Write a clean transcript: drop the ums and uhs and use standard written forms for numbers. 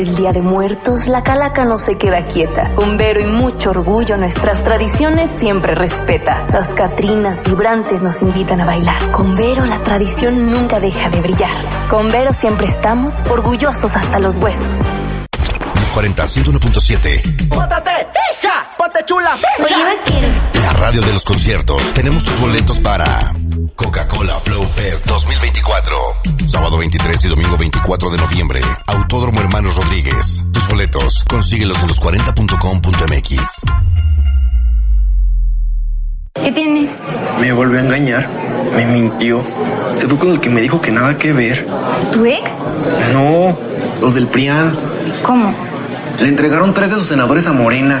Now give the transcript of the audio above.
El Día de Muertos, la calaca no se queda quieta. Con Vero y mucho orgullo, nuestras tradiciones siempre respeta. Las catrinas vibrantes nos invitan a bailar. Con Vero, la tradición nunca deja de brillar. Con Vero siempre estamos orgullosos hasta los huesos. 40 101.7. ¡Pótate! ¡Hija! ¡Ponte chula! Oye, vaquero. La radio de los conciertos. Tenemos tus boletos para Coca-Cola Flow Fest 2024. Sábado 23 y domingo 24 de noviembre. Autódromo Hermanos Rodríguez. Tus boletos, consíguelos en los40.com.mx. ¿Qué tiene? Me volvió a engañar. Me mintió. Se fue con el que me dijo que nada que ver. ¿Tu ex? No, los del PRIAN. ¿Cómo? Le entregaron 3 de sus senadores a Morena.